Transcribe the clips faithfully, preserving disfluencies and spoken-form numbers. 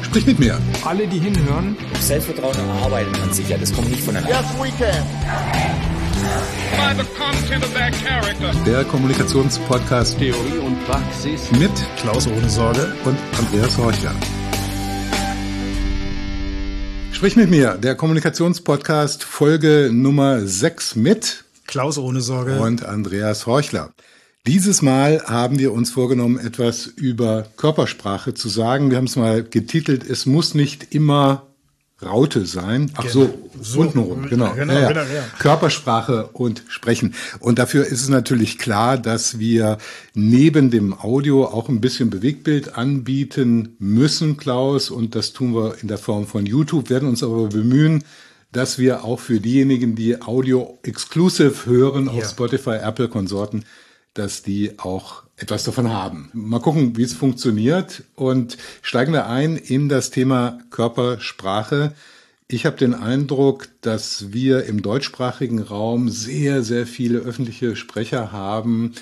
Sprich mit mir. Alle, die hinhören. Selbstvertrauen erarbeitet man sich ja, das kommt nicht von alleine. Yes, we can. By the content of their character. Der Kommunikationspodcast Theorie und Praxis mit Klaus Ohnesorge und Andreas Horchler. Sprich mit mir, der Kommunikationspodcast Folge Nummer sechs mit Klaus Ohnesorge und Andreas Horchler. Dieses Mal haben wir uns vorgenommen, etwas über Körpersprache zu sagen. Wir haben es mal getitelt, es muss nicht immer Raute sein. Ach so, so untenrum, genau. genau, ja, ja. genau ja. Körpersprache und Sprechen. Und dafür ist es natürlich klar, dass wir neben dem Audio auch ein bisschen Bewegtbild anbieten müssen, Klaus. Und das tun wir in der Form von YouTube, werden uns aber bemühen, dass wir auch für diejenigen, die Audio exclusive hören auf ja. Spotify, Apple, Konsorten, dass die auch etwas davon haben. Mal gucken, wie es funktioniert, und steigen wir ein in das Thema Körpersprache. Ich habe den Eindruck, dass wir im deutschsprachigen Raum sehr, sehr viele öffentliche Sprecher haben,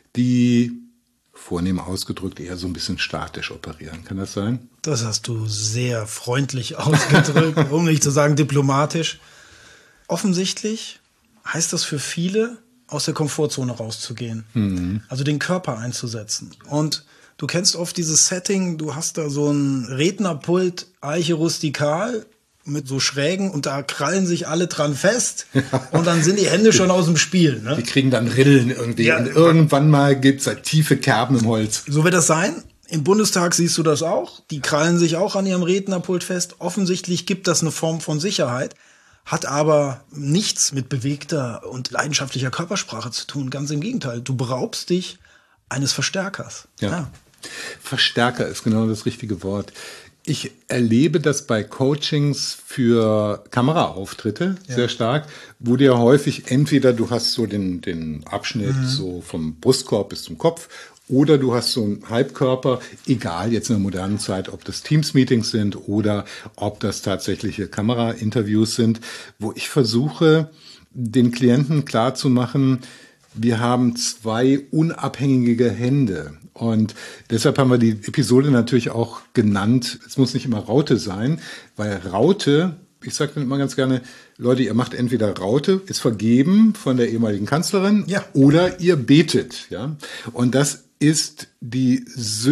die, vornehm ausgedrückt, eher so ein bisschen statisch operieren. Kann das sein? Das hast du sehr freundlich ausgedrückt, um nicht zu sagen diplomatisch. Offensichtlich heißt das für viele, aus der Komfortzone rauszugehen, mhm. also den Körper einzusetzen. Und du kennst oft dieses Setting, du hast da so ein Rednerpult, Eiche rustikal, mit so Schrägen, und da krallen sich alle dran fest und dann sind die Hände schon aus dem Spiel. Ne? Die kriegen dann Rillen irgendwie, ja, und irgendwann mal gibt's halt tiefe Kerben im Holz. So wird das sein. Im Bundestag siehst du das auch. Die krallen sich auch an ihrem Rednerpult fest. Offensichtlich gibt das eine Form von Sicherheit. Hat aber nichts mit bewegter und leidenschaftlicher Körpersprache zu tun. Ganz im Gegenteil. Du beraubst dich eines Verstärkers. Ja. ja. Verstärker ist genau das richtige Wort. Ich erlebe das bei Coachings für Kameraauftritte ja. sehr stark, wo dir häufig entweder du hast so den, den Abschnitt mhm. so vom Brustkorb bis zum Kopf, oder du hast so einen Halbkörper, egal jetzt in der modernen Zeit, ob das Teams-Meetings sind oder ob das tatsächliche Kamera-Interviews sind, wo ich versuche, den Klienten klarzumachen, wir haben zwei unabhängige Hände. Und deshalb haben wir die Episode natürlich auch genannt, es muss nicht immer Raute sein, weil Raute, ich sage dann immer ganz gerne, Leute, ihr macht entweder Raute, ist vergeben von der ehemaligen Kanzlerin, ja. oder ihr betet. Ja. Und das ist die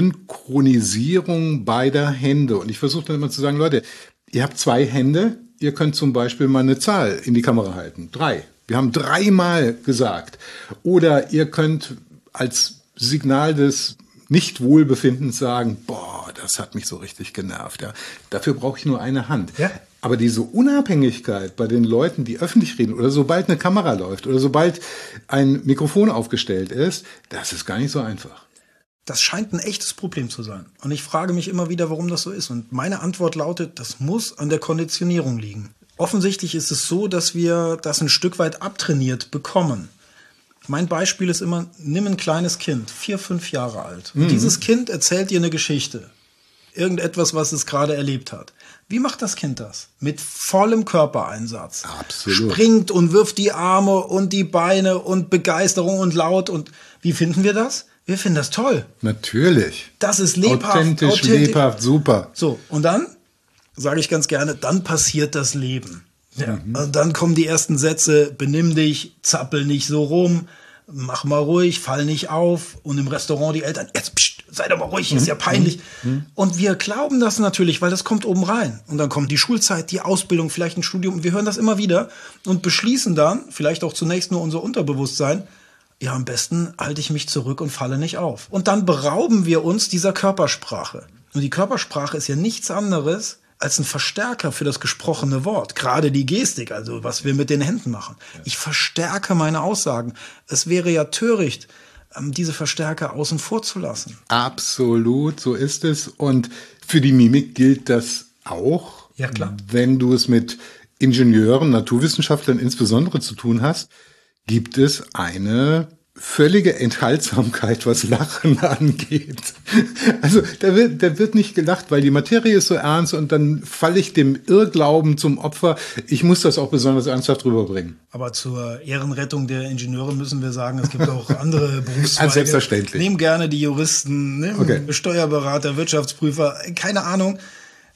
Synchronisierung beider Hände. Und ich versuche dann immer zu sagen, Leute, ihr habt zwei Hände, ihr könnt zum Beispiel mal eine Zahl in die Kamera halten. Drei. Wir haben dreimal gesagt. Oder ihr könnt als Signal des Nicht-Wohlbefindens sagen, boah, das hat mich so richtig genervt. Ja. Dafür brauche ich nur eine Hand. Ja. Aber diese Unabhängigkeit bei den Leuten, die öffentlich reden, oder sobald eine Kamera läuft oder sobald ein Mikrofon aufgestellt ist, das ist gar nicht so einfach. Das scheint ein echtes Problem zu sein. Und ich frage mich immer wieder, warum das so ist. Und meine Antwort lautet, das muss an der Konditionierung liegen. Offensichtlich ist es so, dass wir das ein Stück weit abtrainiert bekommen. Mein Beispiel ist immer, nimm ein kleines Kind, vier, fünf Jahre alt. Und mhm. dieses Kind erzählt dir eine Geschichte. Irgendetwas, was es gerade erlebt hat. Wie macht das Kind das? Mit vollem Körpereinsatz. Absolut. Springt und wirft die Arme und die Beine und Begeisterung und laut. Und wie finden wir das? Wir finden das toll. Natürlich. Das ist lebhaft. Authentisch, authentisch. lebhaft, super. So, und dann, sage ich ganz gerne, dann passiert das Leben. Ja. Mhm. Und dann kommen die ersten Sätze, benimm dich, zappel nicht so rum, mach mal ruhig, fall nicht auf. Und im Restaurant die Eltern, jetzt pst, sei doch mal ruhig, mhm. ist ja peinlich. Mhm. Und wir glauben das natürlich, weil das kommt oben rein. Und dann kommt die Schulzeit, die Ausbildung, vielleicht ein Studium. Und wir hören das immer wieder und beschließen dann, vielleicht auch zunächst nur unser Unterbewusstsein, ja, am besten halte ich mich zurück und falle nicht auf. Und dann berauben wir uns dieser Körpersprache. Und die Körpersprache ist ja nichts anderes als ein Verstärker für das gesprochene Wort. Gerade die Gestik, also was wir mit den Händen machen. Ich verstärke meine Aussagen. Es wäre ja töricht, diese Verstärker außen vor zu lassen. Absolut, so ist es. Und für die Mimik gilt das auch. Ja, klar. Wenn du es mit Ingenieuren, Naturwissenschaftlern insbesondere zu tun hast, gibt es eine völlige Enthaltsamkeit, was Lachen angeht. Also da wird, da wird nicht gelacht, weil die Materie ist so ernst, und dann falle ich dem Irrglauben zum Opfer. Ich muss das auch besonders ernsthaft rüberbringen. Aber zur Ehrenrettung der Ingenieure müssen wir sagen, es gibt auch andere Berufszweige. Also selbstverständlich. Nehmen gerne die Juristen, ne? Okay. Steuerberater, Wirtschaftsprüfer, keine Ahnung.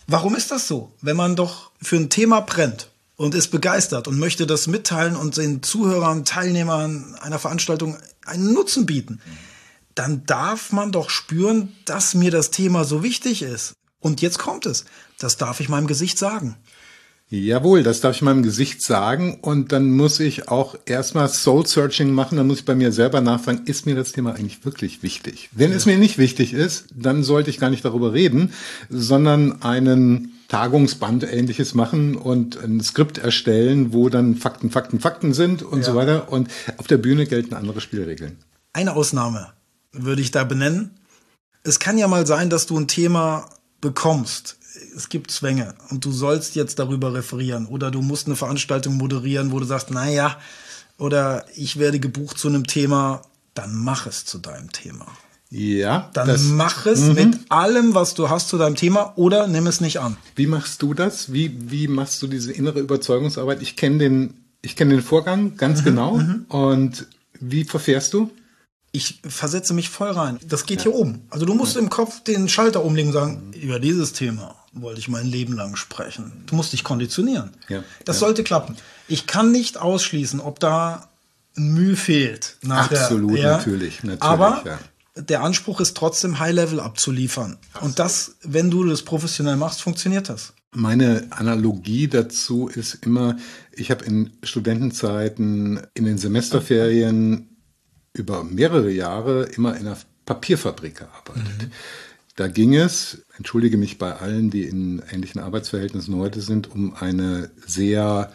Warum ist das so? Wenn man doch für ein Thema brennt und ist begeistert und möchte das mitteilen und den Zuhörern, Teilnehmern einer Veranstaltung einen Nutzen bieten, dann darf man doch spüren, dass mir das Thema so wichtig ist. Und jetzt kommt es. Das darf ich meinem Gesicht sagen. Jawohl, das darf ich meinem Gesicht sagen. Und dann muss ich auch erstmal Soul-Searching machen. Dann muss ich bei mir selber nachfragen, ist mir das Thema eigentlich wirklich wichtig? Wenn ja. es mir nicht wichtig ist, dann sollte ich gar nicht darüber reden, sondern einen Tagungsband Ähnliches machen und ein Skript erstellen, wo dann Fakten, Fakten, Fakten sind und ja. so weiter. Und auf der Bühne gelten andere Spielregeln. Eine Ausnahme würde ich da benennen. Es kann ja mal sein, dass du ein Thema bekommst. Es gibt Zwänge und du sollst jetzt darüber referieren oder du musst eine Veranstaltung moderieren, wo du sagst, naja, oder ich werde gebucht zu einem Thema, dann mach es zu deinem Thema. Ja. Dann das, mach es m-hmm. mit allem, was du hast zu deinem Thema oder nimm es nicht an. Wie machst du das? Wie, wie machst du diese innere Überzeugungsarbeit? Ich kenne den, ich kenne den Vorgang ganz mhm, genau. Mhm. Und wie verfährst du? Ich versetze mich voll rein. Das geht ja. hier oben. Also du musst ja. im Kopf den Schalter umlegen und sagen, mhm. über dieses Thema wollte ich mein Leben lang sprechen. Du musst dich konditionieren. Ja. Das ja. sollte klappen. Ich kann nicht ausschließen, ob da ein Mühe fehlt. Absolut, der, ja. natürlich, natürlich. Aber ja. der Anspruch ist trotzdem High-Level abzuliefern. Absolut. Und das, wenn du das professionell machst, funktioniert das. Meine Analogie dazu ist immer, ich habe in Studentenzeiten in den Semesterferien über mehrere Jahre immer in einer Papierfabrik gearbeitet. Mhm. Da ging es, entschuldige mich bei allen, die in ähnlichen Arbeitsverhältnissen heute sind, um eine sehr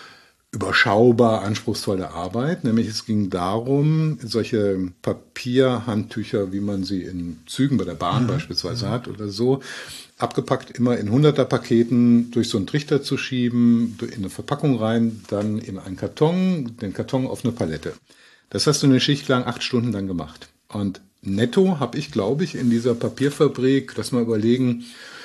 überschaubar anspruchsvolle Arbeit. Nämlich es ging darum, solche Papierhandtücher, wie man sie in Zügen bei der Bahn mhm. beispielsweise mhm. hat oder so, abgepackt immer in Hunderter-Paketen durch so einen Trichter zu schieben, in eine Verpackung rein, dann in einen Karton, den Karton auf eine Palette. Das hast du eine Schicht lang, acht Stunden lang gemacht. Und netto habe ich, glaube ich, in dieser Papierfabrik, lass mal überlegen,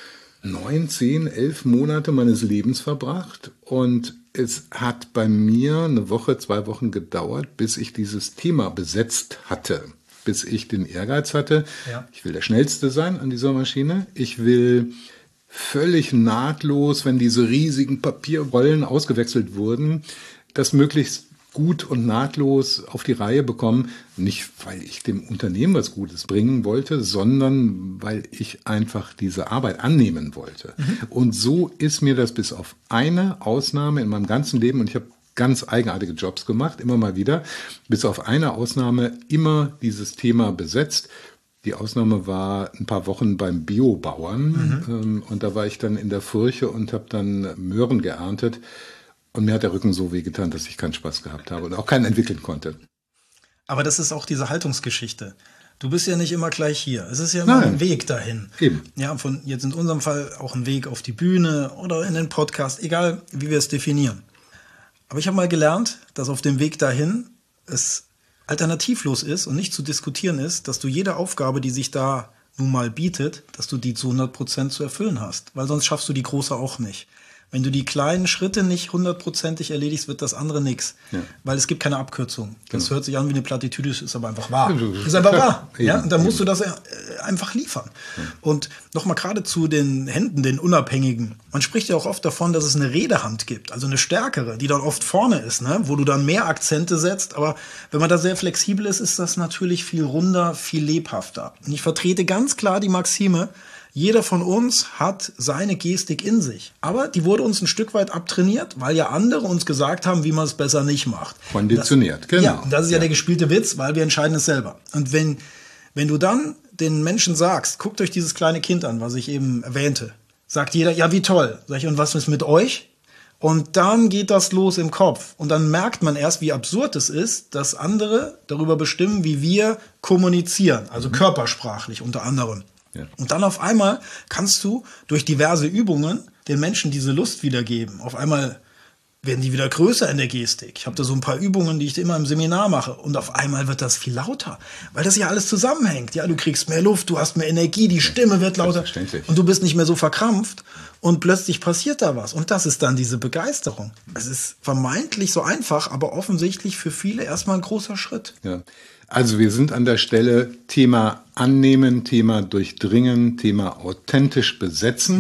neun, zehn, elf Monate meines Lebens verbracht. Und es hat bei mir eine Woche, zwei Wochen gedauert, bis ich dieses Thema besetzt hatte. Bis ich den Ehrgeiz hatte, ja. ich will der Schnellste sein an dieser Maschine. Ich will völlig nahtlos, wenn diese riesigen Papierrollen ausgewechselt wurden, das möglichst gut und nahtlos auf die Reihe bekommen. Nicht, weil ich dem Unternehmen was Gutes bringen wollte, sondern weil ich einfach diese Arbeit annehmen wollte. Mhm. Und so ist mir das bis auf eine Ausnahme in meinem ganzen Leben, und ich habe ganz eigenartige Jobs gemacht, immer mal wieder, bis auf eine Ausnahme immer dieses Thema besetzt. Die Ausnahme war ein paar Wochen beim Biobauern. Mhm. Und da war ich dann in der Furche und habe dann Möhren geerntet. Und mir hat der Rücken so wehgetan, dass ich keinen Spaß gehabt habe und auch keinen entwickeln konnte. Aber das ist auch diese Haltungsgeschichte. Du bist ja nicht immer gleich hier. Es ist ja immer Nein. ein Weg dahin. Eben. Ja, von jetzt in unserem Fall auch ein Weg auf die Bühne oder in den Podcast, egal wie wir es definieren. Aber ich habe mal gelernt, dass auf dem Weg dahin es alternativlos ist und nicht zu diskutieren ist, dass du jede Aufgabe, die sich da nun mal bietet, dass du die zu hundert Prozent zu erfüllen hast. Weil sonst schaffst du die große auch nicht. Wenn du die kleinen Schritte nicht hundertprozentig erledigst, wird das andere nichts. Ja. Weil es gibt keine Abkürzung. Das genau. hört sich an wie eine Plattitüde, ist aber einfach wahr. Ist einfach wahr. Ja? Und dann musst du das einfach liefern. Ja. Und nochmal gerade zu den Händen, den Unabhängigen. Man spricht ja auch oft davon, dass es eine Redehand gibt, also eine stärkere, die dann oft vorne ist, ne? Wo du dann mehr Akzente setzt. Aber wenn man da sehr flexibel ist, ist das natürlich viel runder, viel lebhafter. Und ich vertrete ganz klar die Maxime, jeder von uns hat seine Gestik in sich. Aber die wurde uns ein Stück weit abtrainiert, weil ja andere uns gesagt haben, wie man es besser nicht macht. Konditioniert, das, genau. Ja, das ist ja, ja der gespielte Witz, weil wir entscheiden es selber. Und wenn, wenn du dann den Menschen sagst, guckt euch dieses kleine Kind an, was ich eben erwähnte, sagt jeder, ja, wie toll. Sag ich, und was ist mit euch? Und dann geht das los im Kopf. Und dann merkt man erst, wie absurd es ist, dass andere darüber bestimmen, wie wir kommunizieren. Also mhm. körpersprachlich unter anderem. Ja. Und dann auf einmal kannst du durch diverse Übungen den Menschen diese Lust wiedergeben. Auf einmal werden die wieder größer in der Gestik. Ich habe da so ein paar Übungen, die ich immer im Seminar mache. Und auf einmal wird das viel lauter, weil das ja alles zusammenhängt. Ja, du kriegst mehr Luft, du hast mehr Energie, die Stimme wird lauter und du bist nicht mehr so verkrampft. Und plötzlich passiert da was. Und das ist dann diese Begeisterung. Es ist vermeintlich so einfach, aber offensichtlich für viele erstmal ein großer Schritt. Ja. Also wir sind an der Stelle Thema annehmen, Thema durchdringen, Thema authentisch besetzen. Ja.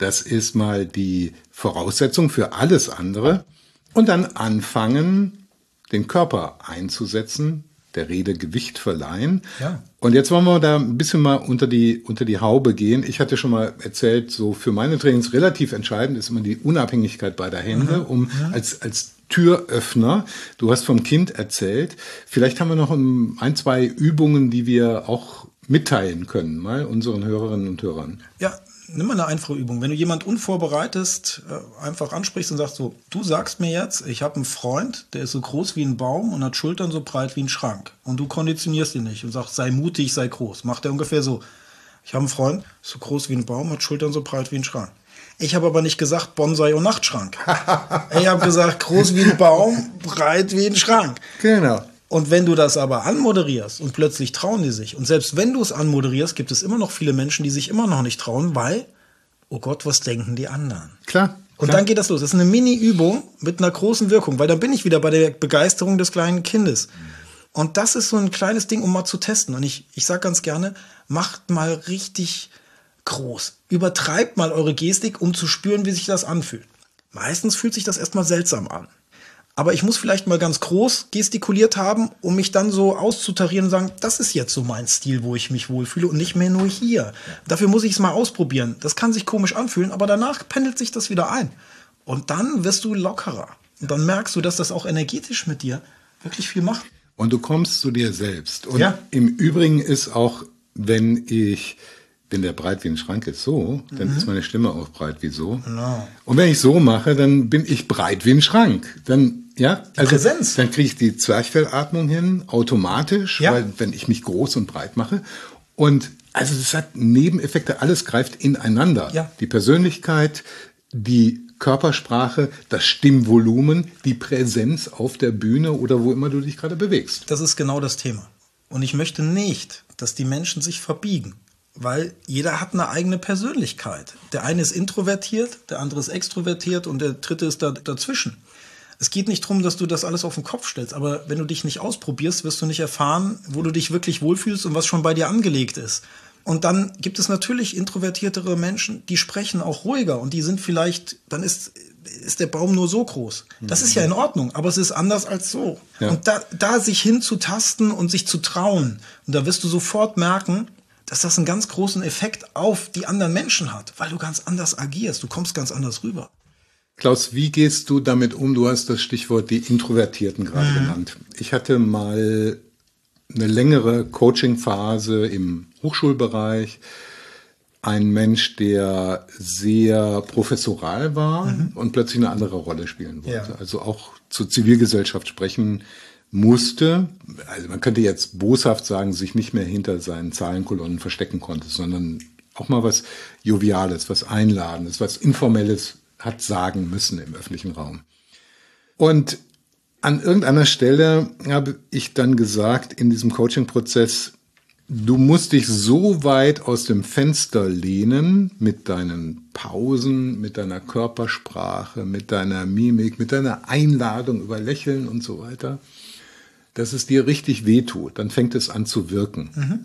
Das ist mal die Voraussetzung für alles andere. Und dann anfangen, den Körper einzusetzen, der Rede Gewicht verleihen. Ja. Und jetzt wollen wir da ein bisschen mal unter die, unter die Haube gehen. Ich hatte schon mal erzählt, so für meine Trainings relativ entscheidend ist immer die Unabhängigkeit beider Hände, Mhm. um Mhm. als, als Türöffner. Du hast vom Kind erzählt. Vielleicht haben wir noch ein, ein, zwei Übungen, die wir auch mitteilen können, mal unseren Hörerinnen und Hörern. Ja, nimm mal eine einfache Übung. Wenn du jemand unvorbereitet äh, einfach ansprichst und sagst so, du sagst mir jetzt, ich habe einen Freund, der ist so groß wie ein Baum und hat Schultern so breit wie ein Schrank. Und du konditionierst ihn nicht und sagst, sei mutig, sei groß. Macht er ungefähr so. Ich habe einen Freund, so groß wie ein Baum, hat Schultern so breit wie ein Schrank. Ich habe aber nicht gesagt Bonsai und Nachtschrank. Ich habe gesagt, groß wie ein Baum, breit wie ein Schrank. Genau. Und wenn du das aber anmoderierst und plötzlich trauen die sich, und selbst wenn du es anmoderierst, gibt es immer noch viele Menschen, die sich immer noch nicht trauen, weil, oh Gott, was denken die anderen? Klar. Und klar. dann geht das los. Das ist eine Mini-Übung mit einer großen Wirkung, weil dann bin ich wieder bei der Begeisterung des kleinen Kindes. Und das ist so ein kleines Ding, um mal zu testen. Und ich, ich sage ganz gerne, macht mal richtig groß. Übertreibt mal eure Gestik, um zu spüren, wie sich das anfühlt. Meistens fühlt sich das erstmal seltsam an. Aber ich muss vielleicht mal ganz groß gestikuliert haben, um mich dann so auszutarieren und sagen, das ist jetzt so mein Stil, wo ich mich wohlfühle und nicht mehr nur hier. Dafür muss ich es mal ausprobieren. Das kann sich komisch anfühlen, aber danach pendelt sich das wieder ein. Und dann wirst du lockerer. Und dann merkst du, dass das auch energetisch mit dir wirklich viel macht. Und du kommst zu dir selbst. Und Ja. im Übrigen ist auch, wenn ich, wenn der breit wie ein Schrank ist so, dann Mhm. ist meine Stimme auch breit wie so. Genau. Und wenn ich so mache, dann bin ich breit wie ein Schrank. Dann, ja, also, Präsenz. dann kriege ich die Zwerchfellatmung hin, automatisch, Ja. weil, wenn ich mich groß und breit mache. Und also das hat Nebeneffekte, alles greift ineinander. Ja. Die Persönlichkeit, die Körpersprache, das Stimmvolumen, die Präsenz auf der Bühne oder wo immer du dich gerade bewegst. Das ist genau das Thema. Und ich möchte nicht, dass die Menschen sich verbiegen. Weil jeder hat eine eigene Persönlichkeit. Der eine ist introvertiert, der andere ist extrovertiert und der dritte ist da, dazwischen. Es geht nicht darum, dass du das alles auf den Kopf stellst, aber wenn du dich nicht ausprobierst, wirst du nicht erfahren, wo du dich wirklich wohlfühlst und was schon bei dir angelegt ist. Und dann gibt es natürlich introvertiertere Menschen, die sprechen auch ruhiger und die sind vielleicht, dann ist, ist der Baum nur so groß. Das ist ja in Ordnung, aber es ist anders als so. Ja. Und da, da sich hinzutasten und sich zu trauen, und da wirst du sofort merken, dass das einen ganz großen Effekt auf die anderen Menschen hat, weil du ganz anders agierst, du kommst ganz anders rüber. Klaus, wie gehst du damit um? Du hast das Stichwort die Introvertierten gerade Mhm. genannt. Ich hatte mal eine längere Coaching-Phase im Hochschulbereich. Ein Mensch, der sehr professoral war Mhm. und plötzlich eine andere Rolle spielen wollte. Ja. Also auch zur Zivilgesellschaft sprechen musste. Also man könnte jetzt boshaft sagen, sich nicht mehr hinter seinen Zahlenkolonnen verstecken konnte, sondern auch mal was Joviales, was Einladendes, was Informelles hat sagen müssen im öffentlichen Raum. Und an irgendeiner Stelle habe ich dann gesagt in diesem Coaching-Prozess, du musst dich so weit aus dem Fenster lehnen mit deinen Pausen, mit deiner Körpersprache, mit deiner Mimik, mit deiner Einladung über Lächeln und so weiter, dass es dir richtig wehtut. Dann fängt es an zu wirken. Mhm.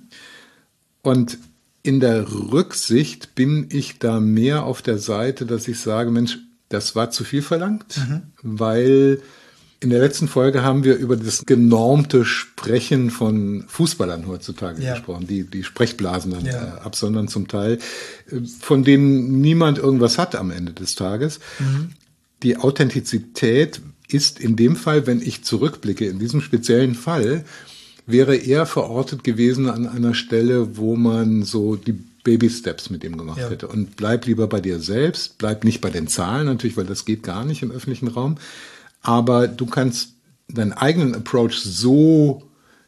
Und in der Rücksicht bin ich da mehr auf der Seite, dass ich sage, Mensch, das war zu viel verlangt, Mhm. weil in der letzten Folge haben wir über das genormte Sprechen von Fußballern heutzutage Ja. gesprochen, die die Sprechblasen dann Ja. äh, absondern zum Teil, äh, von denen niemand irgendwas hat am Ende des Tages. Mhm. Die Authentizität ist in dem Fall, wenn ich zurückblicke, in diesem speziellen Fall, wäre eher verortet gewesen an einer Stelle, wo man so die Baby-Steps mit ihm gemacht Ja. hätte. Und bleib lieber bei dir selbst, bleib nicht bei den Zahlen natürlich, weil das geht gar nicht im öffentlichen Raum. Aber du kannst deinen eigenen Approach so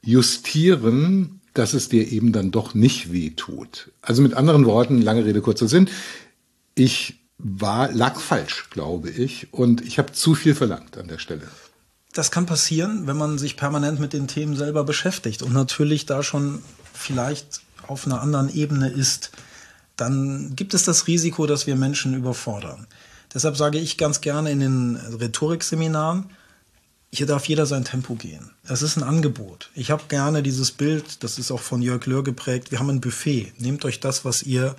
justieren, dass es dir eben dann doch nicht wehtut. Also mit anderen Worten, lange Rede, kurzer Sinn, ich war, lag falsch, glaube ich, und ich habe zu viel verlangt an der Stelle. Das kann passieren, wenn man sich permanent mit den Themen selber beschäftigt und natürlich da schon vielleicht auf einer anderen Ebene ist, dann gibt es das Risiko, dass wir Menschen überfordern. Deshalb sage ich ganz gerne in den Rhetorikseminaren, hier darf jeder sein Tempo gehen. Das ist ein Angebot. Ich habe gerne dieses Bild, das ist auch von Jörg Löhr geprägt, wir haben ein Buffet. Nehmt euch das, was ihr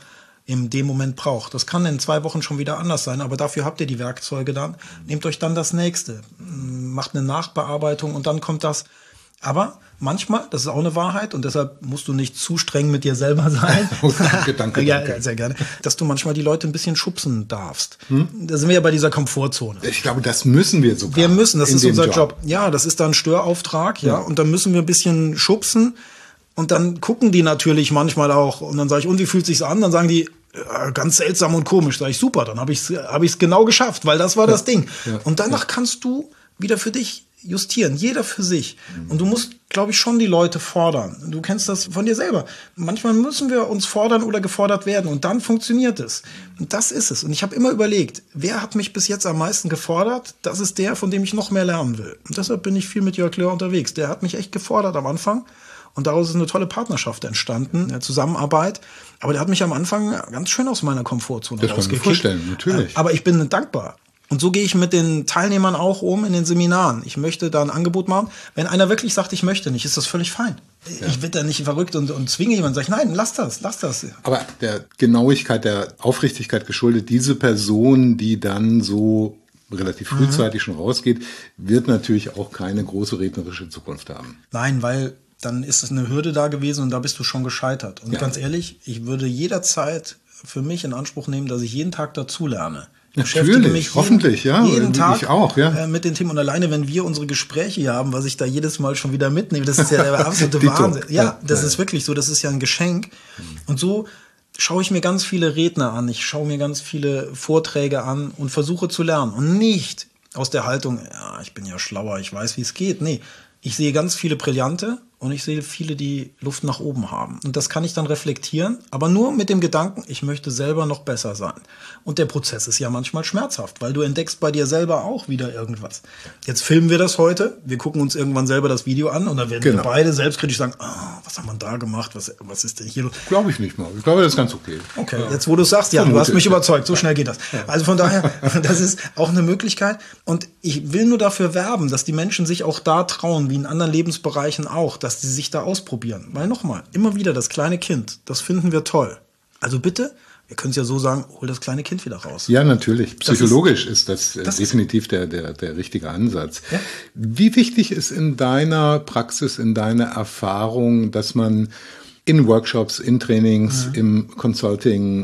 in dem Moment braucht. Das kann in zwei Wochen schon wieder anders sein, aber dafür habt ihr die Werkzeuge dann. Nehmt euch dann das Nächste, macht eine Nachbearbeitung und dann kommt das. Aber manchmal, das ist auch eine Wahrheit und deshalb musst du nicht zu streng mit dir selber sein. Oh, danke, danke, ja, danke. sehr gerne. Dass du manchmal die Leute ein bisschen schubsen darfst. Hm? Da sind wir ja bei dieser Komfortzone. Ich glaube, das müssen wir sogar. Wir müssen, das ist unser Job. Job. Ja, das ist dann ein Störauftrag, ja, ja. Und dann müssen wir ein bisschen schubsen und dann gucken die natürlich manchmal auch und dann sage ich, und wie fühlt sich's an? Dann sagen die, ja, ganz seltsam und komisch. Sag ich, super, dann habe ich es hab ich's genau geschafft, weil das war ja. das Ding. Ja. Und danach ja. kannst du wieder für dich justieren, jeder für sich. Und du musst, glaube ich, schon die Leute fordern. Du kennst das von dir selber. Manchmal müssen wir uns fordern oder gefordert werden und dann funktioniert es. Und das ist es. Und ich habe immer überlegt, wer hat mich bis jetzt am meisten gefordert? Das ist der, von dem ich noch mehr lernen will. Und deshalb bin ich viel mit Jörg Löhr unterwegs. Der hat mich echt gefordert am Anfang. Und daraus ist eine tolle Partnerschaft entstanden, eine Zusammenarbeit. Aber der hat mich am Anfang ganz schön aus meiner Komfortzone rausgekickt. Das kann ich mir vorstellen, natürlich. Aber ich bin dankbar. Und so gehe ich mit den Teilnehmern auch um in den Seminaren. Ich möchte da ein Angebot machen. Wenn einer wirklich sagt, ich möchte nicht, ist das völlig fein. Ja. Ich werde da nicht verrückt und, und zwinge jemanden. Sag ich, nein, lass das, lass das. Aber der Genauigkeit, der Aufrichtigkeit geschuldet, diese Person, die dann so relativ frühzeitig mhm. schon rausgeht, wird natürlich auch keine große rednerische Zukunft haben. Nein, weil dann ist es eine Hürde da gewesen und da bist du schon gescheitert. Und ja. ganz ehrlich, ich würde jederzeit für mich in Anspruch nehmen, dass ich jeden Tag dazulerne. Natürlich, mich jeden, hoffentlich, ja. Jeden Tag ich auch, ja. äh, mit den Themen. Und alleine, wenn wir unsere Gespräche hier haben, was ich da jedes Mal schon wieder mitnehme, das ist ja der absolute Wahnsinn. Ja, ja, das ja. ist wirklich so, das ist ja ein Geschenk. Und so schaue ich mir ganz viele Redner an, ich schaue mir ganz viele Vorträge an und versuche zu lernen. Und nicht aus der Haltung, ja, ich bin ja schlauer, ich weiß, wie es geht. Nee, ich sehe ganz viele Brillante und ich sehe viele, die Luft nach oben haben. Und das kann ich dann reflektieren, aber nur mit dem Gedanken, ich möchte selber noch besser sein. Und der Prozess ist ja manchmal schmerzhaft, weil du entdeckst bei dir selber auch wieder irgendwas. Jetzt filmen wir das heute, wir gucken uns irgendwann selber das Video an und dann werden genau. wir beide selbstkritisch sagen, oh, was haben wir da gemacht, was, was ist denn hier los? Glaube ich nicht mal, ich glaube, das ist ganz okay. Okay, ja. Jetzt wo du sagst, ja, du hast mich überzeugt, so schnell geht das. Also von daher, das ist auch eine Möglichkeit und ich will nur dafür werben, dass die Menschen sich auch da trauen, wie in anderen Lebensbereichen auch, dass sie sich da ausprobieren. Weil nochmal, immer wieder das kleine Kind, das finden wir toll. Also bitte, wir können es ja so sagen, hol das kleine Kind wieder raus. Ja, natürlich. Psychologisch das ist, ist das, das definitiv ist der, der, der richtige Ansatz. Ja? Wie wichtig ist in deiner Praxis, in deiner Erfahrung, dass man in Workshops, in Trainings, mhm. im Consulting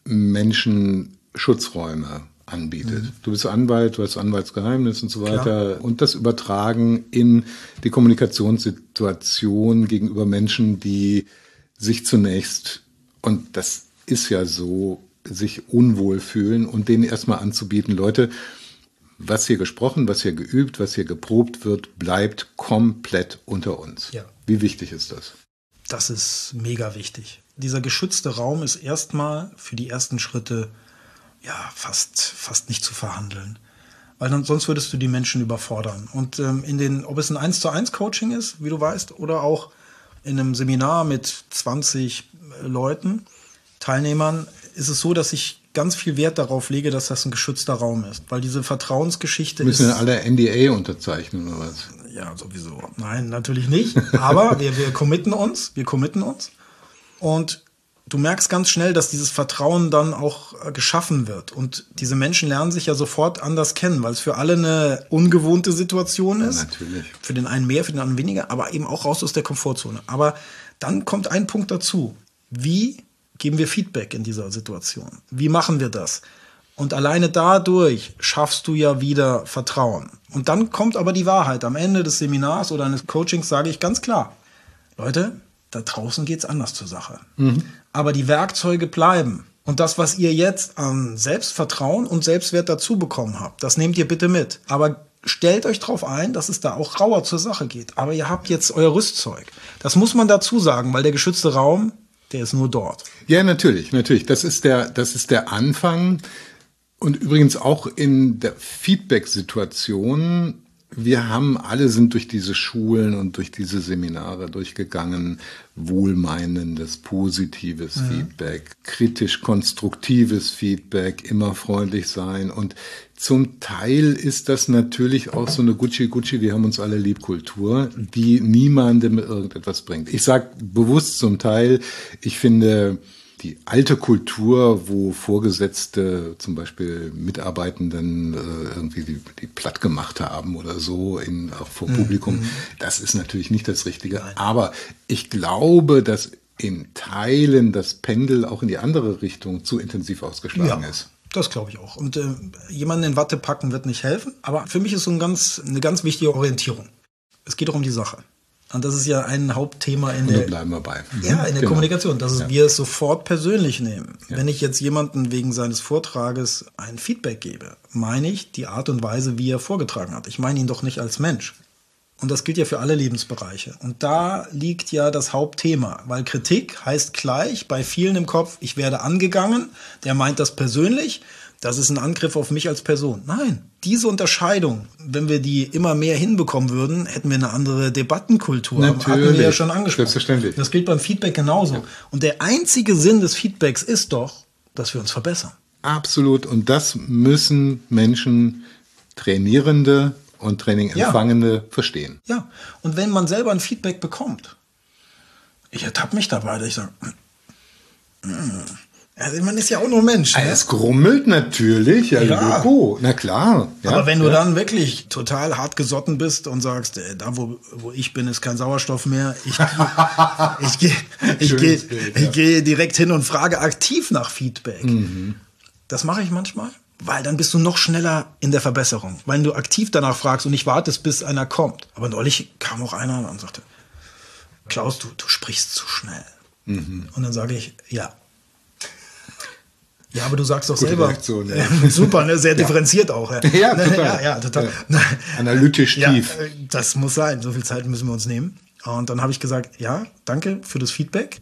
Menschen Schutzräume anbietet? Mhm. Du bist Anwalt, du hast Anwaltsgeheimnis und so weiter. Klar. Und das Übertragen in die Kommunikationssituation gegenüber Menschen, die sich zunächst, und das ist ja so, sich unwohl fühlen und denen erstmal anzubieten, Leute, was hier gesprochen, was hier geübt, was hier geprobt wird, bleibt komplett unter uns. Ja. Wie wichtig ist das? Das ist mega wichtig. Dieser geschützte Raum ist erstmal für die ersten Schritte ja fast, fast nicht zu verhandeln. Weil dann, sonst würdest du die Menschen überfordern. Und ähm, in den, ob es ein eins zu eins Coaching ist, wie du weißt, oder auch in einem Seminar mit zwanzig Leuten, Teilnehmern, ist es so, dass ich ganz viel Wert darauf lege, dass das ein geschützter Raum ist. Weil diese Vertrauensgeschichte ist... Müssen wir alle N D A unterzeichnen oder was? Ja, sowieso. Nein, natürlich nicht. Aber wir, wir committen uns, wir committen uns. Und du merkst ganz schnell, dass dieses Vertrauen dann auch geschaffen wird. Und diese Menschen lernen sich ja sofort anders kennen, weil es für alle eine ungewohnte Situation ist. Ja, natürlich. Für den einen mehr, für den anderen weniger, aber eben auch raus aus der Komfortzone. Aber dann kommt ein Punkt dazu. Wie geben wir Feedback in dieser Situation? Wie machen wir das? Und alleine dadurch schaffst du ja wieder Vertrauen. Und dann kommt aber die Wahrheit. Am Ende des Seminars oder eines Coachings sage ich ganz klar, Leute, da draußen geht's anders zur Sache. Mhm. Aber die Werkzeuge bleiben. Und das, was ihr jetzt an Selbstvertrauen und Selbstwert dazu bekommen habt, das nehmt ihr bitte mit. Aber stellt euch darauf ein, dass es da auch rauer zur Sache geht. Aber ihr habt jetzt euer Rüstzeug. Das muss man dazu sagen, weil der geschützte Raum, der ist nur dort. Ja, natürlich, natürlich. Das ist der, das ist der Anfang. Und übrigens auch in der Feedback-Situation. Wir haben alle sind durch diese Schulen und durch diese Seminare durchgegangen. Wohlmeinendes, positives mhm. Feedback, kritisch-konstruktives Feedback, immer freundlich sein. Und zum Teil ist das natürlich auch so eine Gucci-Gucci, wir haben uns alle lieb Kultur, die niemandem irgendetwas bringt. Ich sage bewusst zum Teil, ich finde die alte Kultur, wo Vorgesetzte zum Beispiel Mitarbeitenden äh, irgendwie die, die platt gemacht haben oder so in, auch vor mhm. Publikum, das ist natürlich nicht das Richtige. Nein. Aber ich glaube, dass in Teilen das Pendel auch in die andere Richtung zu intensiv ausgeschlagen ja. ist. Das glaube ich auch. Und äh, jemanden in Watte packen wird nicht helfen. Aber für mich ist so ein ganz, eine ganz wichtige Orientierung. Es geht doch um die Sache. Und das ist ja ein Hauptthema in der, bleiben wir bei. Ja, in der genau. Kommunikation, dass ja. wir es sofort persönlich nehmen. Ja. Wenn ich jetzt jemanden wegen seines Vortrages ein Feedback gebe, meine ich die Art und Weise, wie er vorgetragen hat. Ich meine ihn doch nicht als Mensch. Und das gilt ja für alle Lebensbereiche. Und da liegt ja das Hauptthema, weil Kritik heißt gleich bei vielen im Kopf, ich werde angegangen, der meint das persönlich, das ist ein Angriff auf mich als Person. Nein, diese Unterscheidung, wenn wir die immer mehr hinbekommen würden, hätten wir eine andere Debattenkultur. Natürlich, hatten wir ja schon angesprochen. Selbstverständlich. Das gilt beim Feedback genauso. Ja. Und der einzige Sinn des Feedbacks ist doch, dass wir uns verbessern. Absolut. Und das müssen Menschen, Trainierende und Trainingempfangende ja. verstehen. Ja, und wenn man selber ein Feedback bekommt, ich ertappe mich dabei, dass ich sage, also man ist ja auch nur Mensch. Ne? Es grummelt natürlich, ja, ja. Logo. Na klar. Ja, aber wenn du ja. dann wirklich total hart gesotten bist und sagst, äh, da wo, wo ich bin, ist kein Sauerstoff mehr, ich, ich gehe ich geh, Bild, ja. ich geh direkt hin und frage aktiv nach Feedback. Mhm. Das mache ich manchmal. Weil dann bist du noch schneller in der Verbesserung. Weil du aktiv danach fragst und nicht wartest, bis einer kommt. Aber neulich kam auch einer und sagte, Klaus, du, du sprichst zu schnell. Mhm. Und dann sage ich, ja. Ja, aber du sagst doch Gute selber. Reaktion, ja. Super, ne? Sehr differenziert ja. auch. Ja, ja, total. ja, ja, total. Ja. Analytisch ja, tief. Das muss sein. So viel Zeit müssen wir uns nehmen. Und dann habe ich gesagt, ja, danke für das Feedback.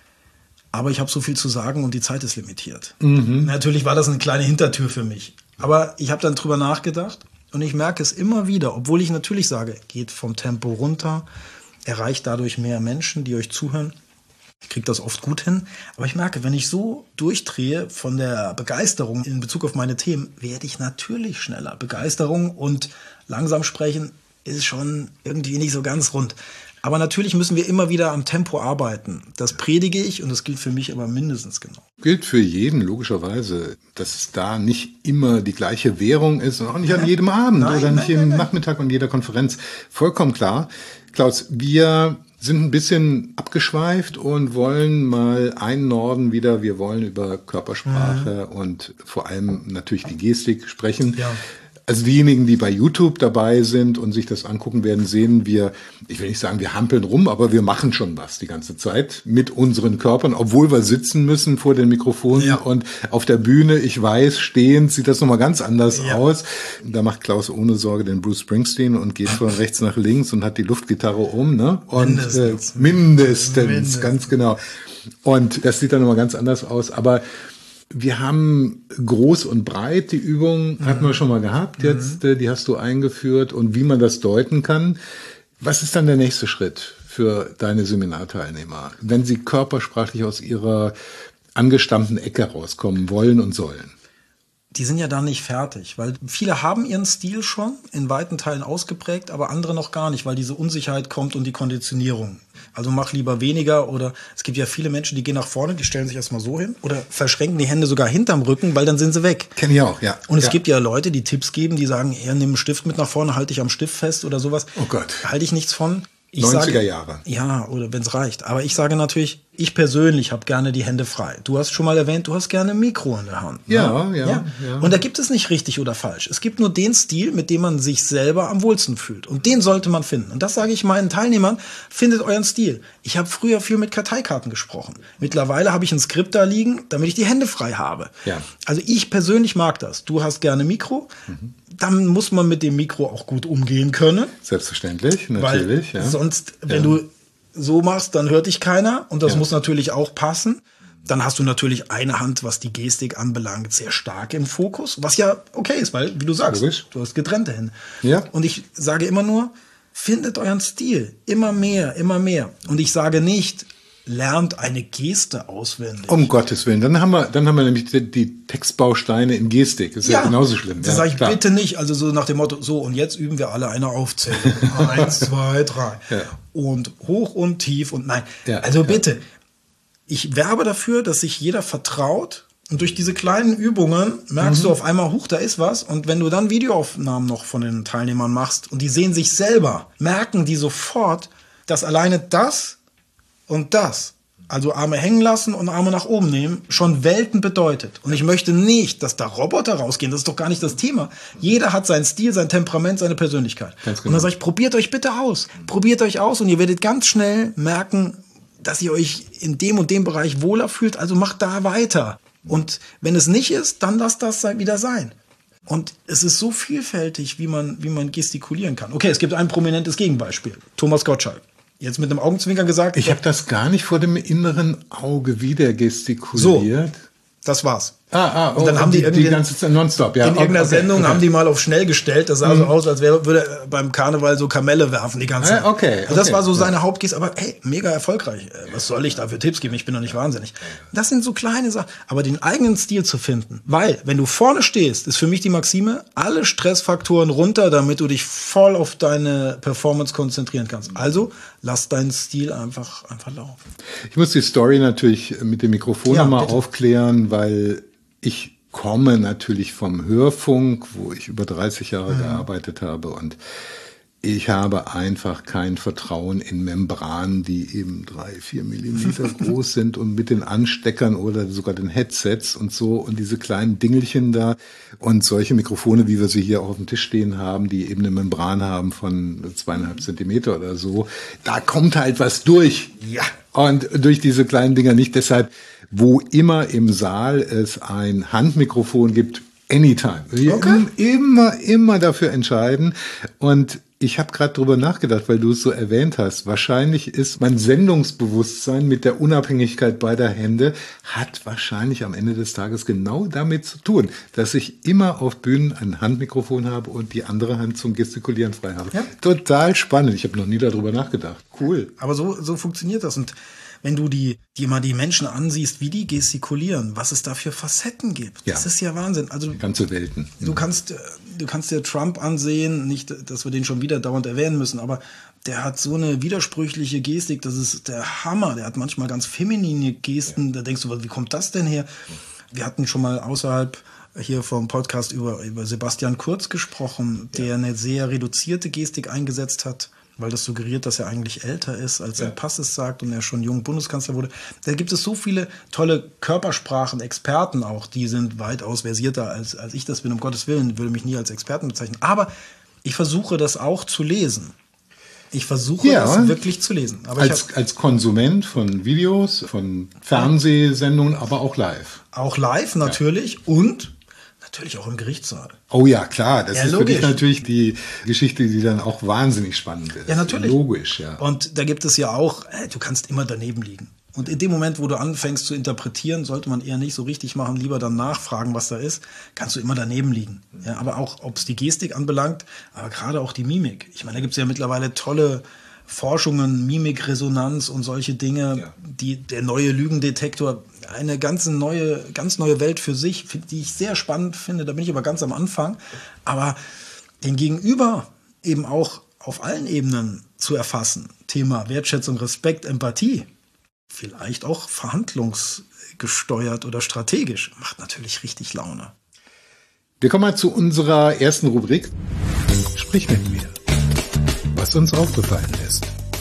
Aber ich habe so viel zu sagen und die Zeit ist limitiert. Mhm. Natürlich war das eine kleine Hintertür für mich. Aber ich habe dann drüber nachgedacht und ich merke es immer wieder, obwohl ich natürlich sage, geht vom Tempo runter, erreicht dadurch mehr Menschen, die euch zuhören. Ich kriege das oft gut hin. Aber ich merke, wenn ich so durchdrehe von der Begeisterung in Bezug auf meine Themen, werde ich natürlich schneller. Begeisterung und langsam sprechen ist schon irgendwie nicht so ganz rund. Aber natürlich müssen wir immer wieder am Tempo arbeiten. Das predige ich und das gilt für mich aber mindestens genau. Gilt für jeden, logischerweise, dass es da nicht immer die gleiche Währung ist und auch nicht ja. an jedem Abend nein, oder nicht nein, jeden nein, Nachmittag und jeder Konferenz. Vollkommen klar. Klaus, wir sind ein bisschen abgeschweift und wollen mal einnorden wieder. Wir wollen über Körpersprache mhm. und vor allem natürlich die Gestik sprechen. Ja. Also diejenigen, die bei YouTube dabei sind und sich das angucken werden, sehen wir, ich will nicht sagen, wir hampeln rum, aber wir machen schon was die ganze Zeit mit unseren Körpern, obwohl wir sitzen müssen vor den Mikrofonen ja. und auf der Bühne, ich weiß, stehend sieht das nochmal ganz anders ja. aus. Da macht Klaus ohne Sorge den Bruce Springsteen und geht von rechts nach links und hat die Luftgitarre um, ne? Und mindestens, äh, mindestens, mindestens, ganz genau. Und das sieht dann nochmal ganz anders aus, aber wir haben groß und breit, die Übung mhm. hatten wir schon mal gehabt, jetzt mhm. die hast du eingeführt und wie man das deuten kann. Was ist dann der nächste Schritt für deine Seminarteilnehmer, wenn sie körpersprachlich aus ihrer angestammten Ecke rauskommen wollen und sollen? Die sind ja da nicht fertig, weil viele haben ihren Stil schon in weiten Teilen ausgeprägt, aber andere noch gar nicht, weil diese Unsicherheit kommt und die Konditionierung. Also mach lieber weniger oder es gibt ja viele Menschen, die gehen nach vorne, die stellen sich erstmal so hin oder verschränken die Hände sogar hinterm Rücken, weil dann sind sie weg. Kenn ich auch, ja. Und es ja. gibt ja Leute, die Tipps geben, die sagen, ja, nimm einen Stift mit nach vorne, halte dich am Stift fest oder sowas. Oh Gott. Halte ich nichts von. Ich neunziger sage, Jahre. Ja, oder wenn es reicht. Aber ich sage natürlich, ich persönlich habe gerne die Hände frei. Du hast schon mal erwähnt, du hast gerne ein Mikro in der Hand. Ne? Ja, ja, ja, ja. Und da gibt es nicht richtig oder falsch. Es gibt nur den Stil, mit dem man sich selber am wohlsten fühlt. Und den sollte man finden. Und das sage ich meinen Teilnehmern, findet euren Stil. Ich habe früher viel mit Karteikarten gesprochen. Mittlerweile habe ich ein Skript da liegen, damit ich die Hände frei habe. Ja. Also ich persönlich mag das. Du hast gerne Mikro. Mhm. Dann muss man mit dem Mikro auch gut umgehen können. Selbstverständlich, natürlich. Weil ja. sonst, wenn ja. du so machst, dann hört dich keiner. Und das ja. muss natürlich auch passen. Dann hast du natürlich eine Hand, was die Gestik anbelangt, sehr stark im Fokus. Was ja okay ist, weil, wie du sagst, Logisch. du hast getrennte Hände. Ja. Und ich sage immer nur, findet euren Stil. Immer mehr, immer mehr. Und ich sage nicht, lernt eine Geste auswendig. Um Gottes Willen. Dann haben wir, dann haben wir nämlich die, die Textbausteine in Gestik. Das ist ja, ja genauso schlimm. Das ja, sage ich klar. bitte nicht. Also so nach dem Motto, so und jetzt üben wir alle eine Aufzählung. Eins, zwei, drei. Ja. Und hoch und tief und nein. Ja, also bitte. Ich werbe dafür, dass sich jeder vertraut. Und durch diese kleinen Übungen merkst mhm. du auf einmal, huch, da ist was. Und wenn du dann Videoaufnahmen noch von den Teilnehmern machst und die sehen sich selber, merken die sofort, dass alleine das und das, also Arme hängen lassen und Arme nach oben nehmen, schon Welten bedeutet. Und ich möchte nicht, dass da Roboter rausgehen. Das ist doch gar nicht das Thema. Jeder hat seinen Stil, sein Temperament, seine Persönlichkeit. Ganz genau. Und dann sage ich, probiert euch bitte aus. Probiert euch aus und ihr werdet ganz schnell merken, dass ihr euch in dem und dem Bereich wohler fühlt. Also macht da weiter. Und wenn es nicht ist, dann lasst das wieder sein. Und es ist so vielfältig, wie man, wie man gestikulieren kann. Okay, es gibt ein prominentes Gegenbeispiel. Thomas Gottschalk. Jetzt mit einem Augenzwinkern gesagt. Ich habe das gar nicht vor dem inneren Auge wieder gestikuliert. So, das war's. Ah, ah, oh, und dann haben die, die, die ganze Zeit nonstop. Ja, in irgendeiner okay, Sendung okay. haben die mal auf schnell gestellt. Das sah mhm. so aus, als wäre, würde er beim Karneval so Kamelle werfen die ganze Zeit. Ah, okay, okay. Das war so ja. seine Hauptgeste. Aber hey, mega erfolgreich. Was soll ich da für Tipps geben? Ich bin doch nicht wahnsinnig. Das sind so kleine Sachen. Aber den eigenen Stil zu finden. Weil, wenn du vorne stehst, ist für mich die Maxime, alle Stressfaktoren runter, damit du dich voll auf deine Performance konzentrieren kannst. Also, lass deinen Stil einfach, einfach laufen. Ich muss die Story natürlich mit dem Mikrofon ja, nochmal bitte. aufklären, weil ich komme natürlich vom Hörfunk, wo ich über dreißig Jahre mhm. gearbeitet habe, und ich habe einfach kein Vertrauen in Membranen, die eben drei, vier Millimeter groß sind und mit den Ansteckern oder sogar den Headsets und so und diese kleinen Dingelchen da und solche Mikrofone, wie wir sie hier auch auf dem Tisch stehen haben, die eben eine Membran haben von zweieinhalb Zentimeter oder so. Da kommt halt was durch. Ja. Und durch diese kleinen Dinger nicht. Deshalb, wo immer im Saal es ein Handmikrofon gibt, anytime. Wir Okay. immer, immer dafür entscheiden. Und ich habe gerade drüber nachgedacht, weil du es so erwähnt hast. Wahrscheinlich ist mein Sendungsbewusstsein mit der Unabhängigkeit beider Hände, hat wahrscheinlich am Ende des Tages genau damit zu tun, dass ich immer auf Bühnen ein Handmikrofon habe und die andere Hand zum Gestikulieren frei habe. Ja. Total spannend. Ich habe noch nie darüber nachgedacht. Cool. Aber so, so funktioniert das. Und wenn du die, die mal die Menschen ansiehst, wie die gestikulieren, was es da für Facetten gibt, Ja. das ist ja Wahnsinn. Also Ganze Welten. du kannst, äh, du kannst dir Trump ansehen, nicht, dass wir den schon wieder dauernd erwähnen müssen, aber der hat so eine widersprüchliche Gestik, das ist der Hammer. Der hat manchmal ganz feminine Gesten, da denkst du, wie kommt das denn her? Wir hatten schon mal außerhalb hier vom Podcast über, über Sebastian Kurz gesprochen, der eine sehr reduzierte Gestik eingesetzt hat, weil das suggeriert, dass er eigentlich älter ist, als sein Pass es sagt und er schon jung Bundeskanzler wurde. Da gibt es so viele tolle Körpersprachen-Experten auch, die sind weitaus versierter, als, als ich das bin, um Gottes Willen, würde mich nie als Experten bezeichnen. Aber ich versuche das auch zu lesen. Ich versuche Ja. das wirklich zu lesen. Aber ich Als, hab als Konsument von Videos, von Fernsehsendungen, aber auch live. auch live natürlich und natürlich auch im Gerichtssaal. Oh ja, klar. Das Ja, ist für dich logisch. natürlich die Geschichte, die dann auch wahnsinnig spannend ist. Ja, natürlich. Logisch, ja. Und da gibt es ja auch, äh, du kannst immer daneben liegen. Und in dem Moment, wo du anfängst zu interpretieren, sollte man eher nicht so richtig machen, lieber dann nachfragen, was da ist, kannst du immer daneben liegen. Ja, aber auch, ob es die Gestik anbelangt, aber gerade auch die Mimik. Ich meine, da gibt es ja mittlerweile tolle Forschungen, Mimikresonanz und solche Dinge, Ja. die der neue Lügendetektor, eine ganze neue, ganz neue Welt für sich, die ich sehr spannend finde. Da bin ich aber ganz am Anfang. Aber den Gegenüber eben auch auf allen Ebenen zu erfassen. Thema Wertschätzung, Respekt, Empathie. Vielleicht auch verhandlungsgesteuert oder strategisch. Macht natürlich richtig Laune. Wir kommen mal zu unserer ersten Rubrik. Sprich mit mir, was uns aufgefallen ist.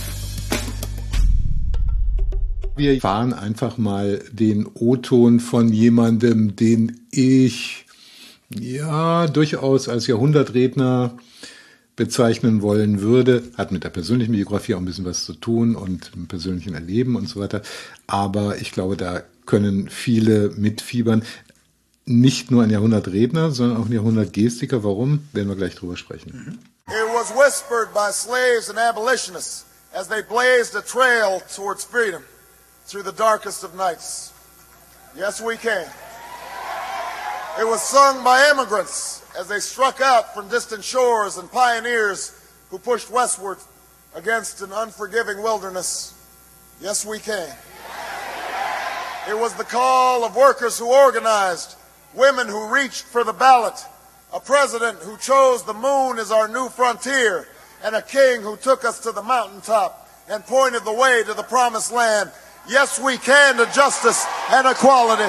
Wir fahren einfach mal den O-Ton von jemandem, den ich ja durchaus als Jahrhundertredner bezeichnen wollen würde. Hat mit der persönlichen Biografie auch ein bisschen was zu tun und dem persönlichen Erleben und so weiter. Aber ich glaube, da können viele mitfiebern. Nicht nur ein Jahrhundertredner, sondern auch ein Jahrhundertgestiker. Warum? Werden wir gleich drüber sprechen. It was whispered by slaves and abolitionists as they blazed a trail towards freedom through the darkest of nights. Yes, we can. It was sung by immigrants as they struck out from distant shores and pioneers who pushed westward against an unforgiving wilderness. Yes, we can. It was the call of workers who organized, women who reached for the ballot, a president who chose the moon as our new frontier, and a king who took us to the mountaintop and pointed the way to the promised land. Yes, we can to justice and equality.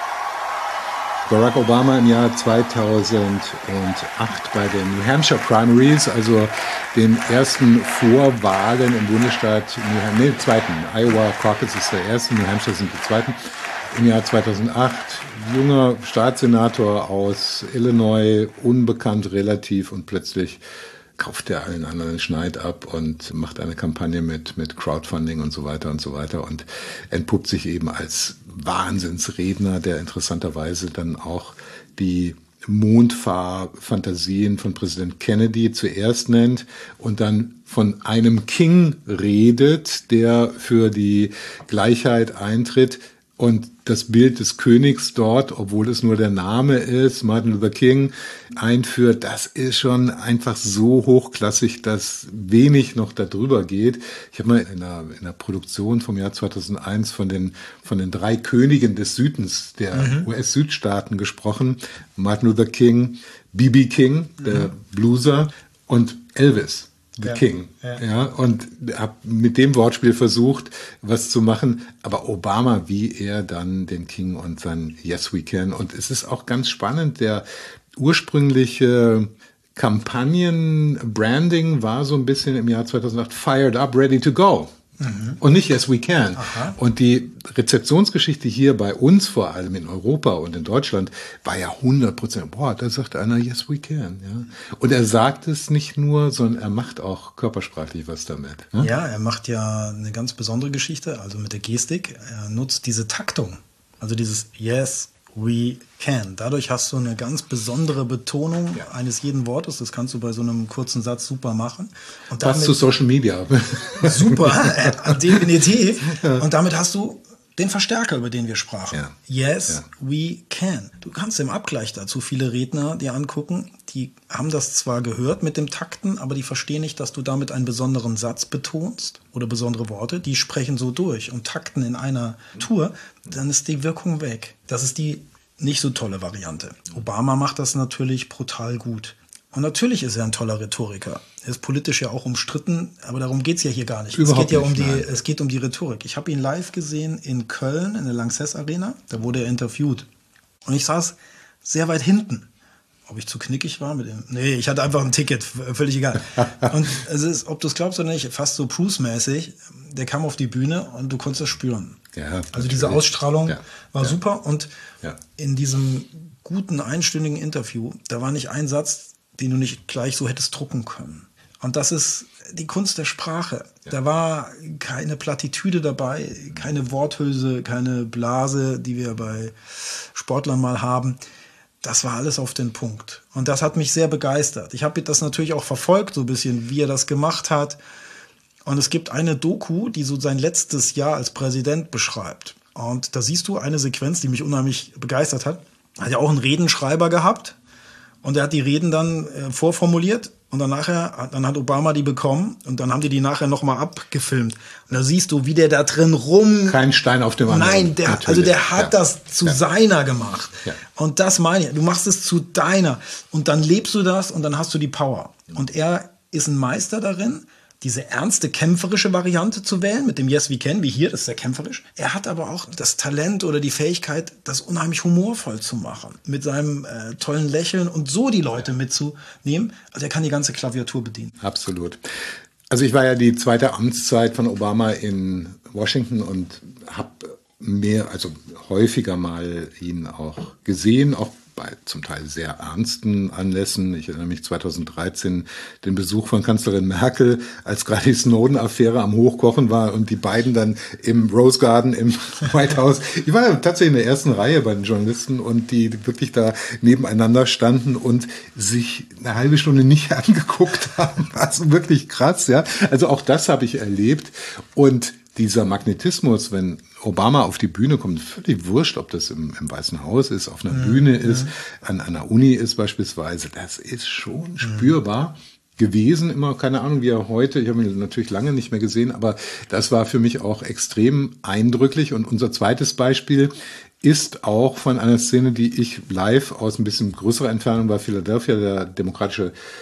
Barack Obama im Jahr zweitausendacht bei den New Hampshire Primaries, also den ersten Vorwahlen im Bundesstaat, New Hampshire, nee, zweiten, Iowa Caucus ist der erste, New Hampshire sind die zweiten, im Jahr zweitausendacht, junger Staatssenator aus Illinois, unbekannt relativ, und plötzlich kauft er allen anderen Schneid ab und macht eine Kampagne mit, mit Crowdfunding und so weiter und so weiter und entpuppt sich eben als Wahnsinnsredner, der interessanterweise dann auch die Mondfahrfantasien von Präsident Kennedy zuerst nennt und dann von einem King redet, der für die Gleichheit eintritt. Und das Bild des Königs dort, obwohl es nur der Name ist, Martin Luther King, einführt, das ist schon einfach so hochklassig, dass wenig noch darüber geht. Ich habe mal in einer, in einer Produktion vom Jahr zweitausendeins von den, von den drei Königen des Südens, der mhm. U S-Südstaaten gesprochen. Martin Luther King, B B King, der mhm. Blueser, und Elvis. The ja, King. Ja. ja, und habe mit dem Wortspiel versucht, was zu machen. Aber Obama, wie er dann den King und sein Yes We Can. Und es ist auch ganz spannend, der ursprüngliche Kampagnen-Branding war so ein bisschen im Jahr zweitausendacht Fired Up, Ready to Go. Mhm. Und nicht Yes We Can. Aha. Und die Rezeptionsgeschichte hier bei uns, vor allem in Europa und in Deutschland, war ja hundert Prozent. Boah, da sagt einer Yes We Can. Ja. Und er sagt es nicht nur, sondern er macht auch körpersprachlich was damit. Ne? Ja, er macht ja eine ganz besondere Geschichte, also mit der Gestik. Er nutzt diese Taktung, also dieses Yes We Can. Dadurch hast du eine ganz besondere Betonung ja. eines jeden Wortes. Das kannst du bei so einem kurzen Satz super machen. Und damit, passt zu Social Media. Super, äh, definitiv. Ja. Und damit hast du den Verstärker, über den wir sprachen. Ja. Yes, ja. we can. Du kannst im Abgleich dazu viele Redner dir angucken, die haben das zwar gehört mit dem Takten, aber die verstehen nicht, dass du damit einen besonderen Satz betonst oder besondere Worte. Die sprechen so durch und takten in einer Tour, dann ist die Wirkung weg. Das ist die nicht so tolle Variante. Obama macht das natürlich brutal gut. Und natürlich ist er ein toller Rhetoriker. Er ist politisch ja auch umstritten, aber darum geht's ja hier gar nicht. Überhaupt es geht ja um nicht, die, nein. es geht um die Rhetorik. Ich habe ihn live gesehen in Köln, in der Lanxess Arena. Da wurde er interviewt. Und ich saß sehr weit hinten. Ob ich zu knickig war mit dem? Nee, ich hatte einfach ein Ticket, völlig egal. Und es ist, ob du es glaubst oder nicht, fast so Bruce-mäßig. Der kam auf die Bühne und du konntest es spüren. Ja, also natürlich. diese Ausstrahlung ja. war ja. super. Und ja. in diesem guten einstündigen Interview, da war nicht ein Satz, den du nicht gleich so hättest drucken können. Und das ist die Kunst der Sprache. Ja. Da war keine Plattitüde dabei, keine Worthülse, keine Blase, die wir bei Sportlern mal haben. Das war alles auf den Punkt. Und das hat mich sehr begeistert. Ich habe das natürlich auch verfolgt, so ein bisschen, wie er das gemacht hat. Und es gibt eine Doku, die so sein letztes Jahr als Präsident beschreibt. Und da siehst du eine Sequenz, die mich unheimlich begeistert hat. Er hat ja auch einen Redenschreiber gehabt. Und er hat die Reden dann äh, vorformuliert. Und dann nachher, dann hat Obama die bekommen. Und dann haben die die nachher nochmal abgefilmt. Und da siehst du, wie der da drin rum... Kein Stein auf dem anderen. Nein, der, also der hat ja. das zu ja. seiner gemacht. Ja. Und das meine ich. Du machst es zu deiner. Und dann lebst du das und dann hast du die Power. Und er ist ein Meister darin, diese ernste, kämpferische Variante zu wählen, mit dem Yes We Can, wie hier, das ist sehr kämpferisch. Er hat aber auch das Talent oder die Fähigkeit, das unheimlich humorvoll zu machen. Mit seinem äh, tollen Lächeln und so die Leute mitzunehmen. Also er kann die ganze Klaviatur bedienen. Absolut. Also ich war ja die zweite Amtszeit von Obama in Washington und habe mehr, also häufiger mal ihn auch gesehen, auch bei zum Teil sehr ernsten Anlässen. Ich erinnere mich zweitausenddreizehn den Besuch von Kanzlerin Merkel, als gerade die Snowden-Affäre am Hochkochen war und die beiden dann im Rose Garden im White House. Ich war ja tatsächlich in der ersten Reihe bei den Journalisten und die wirklich da nebeneinander standen und sich eine halbe Stunde nicht angeguckt haben. Also wirklich krass, ja. Also auch das habe ich erlebt. Und dieser Magnetismus, wenn Obama auf die Bühne kommt, völlig wurscht, ob das im, im Weißen Haus ist, auf einer mhm. Bühne ist, an einer Uni ist beispielsweise, das ist schon mhm. spürbar gewesen. Immer, keine Ahnung, wie er heute, ich habe ihn natürlich lange nicht mehr gesehen, aber das war für mich auch extrem eindrücklich. Und unser zweites Beispiel ist auch von einer Szene, die ich live aus ein bisschen größerer Entfernung bei Philadelphia, der demokratische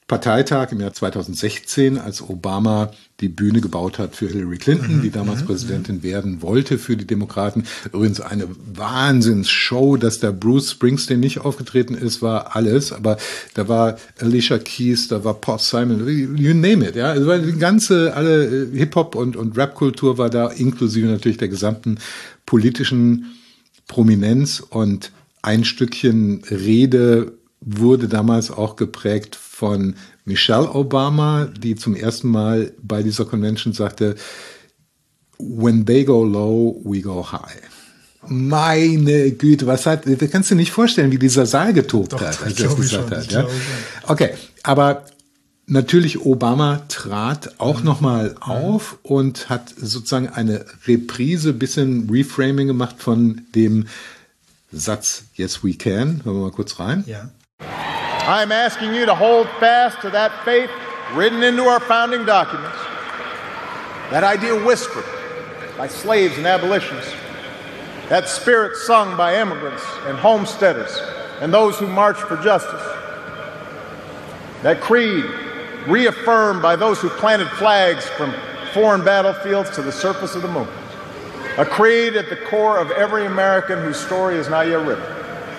Parteitag im Jahr zweitausendsechzehn, als Obama die Bühne gebaut hat für Hillary Clinton, mhm. die damals mhm. Präsidentin werden wollte für die Demokraten. Übrigens eine Wahnsinnsshow, dass da Bruce Springsteen nicht aufgetreten ist, war alles. Aber da war Alicia Keys, da war Paul Simon, you name it. Ja, also die ganze, alle Hip-Hop und, und Rap-Kultur war da, inklusive natürlich der gesamten politischen Prominenz. Und ein Stückchen Rede wurde damals auch geprägt von Michelle Obama, die zum ersten Mal bei dieser Convention sagte, when they go low, we go high. Meine Güte, was hat, das kannst du nicht vorstellen, wie dieser Saal getobt Doch, hat, als er das gesagt hat. Ja? Okay, aber natürlich Obama trat auch nochmal auf und hat sozusagen eine Reprise, bisschen Reframing gemacht von dem Satz Yes we can. Hören wir mal kurz rein. Ja. I'm asking you to hold fast to that faith written into our founding documents, that idea whispered by slaves and abolitionists, that spirit sung by immigrants and homesteaders and those who marched for justice, that creed reaffirmed by those who planted flags from foreign battlefields to the surface of the moon, a creed at the core of every American whose story is not yet written.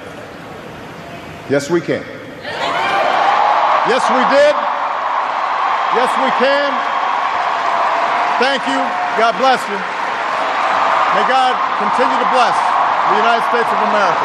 Yes, we can. Yes, we did. Yes, we can. Thank you. God bless you. May God continue to bless the United States of America.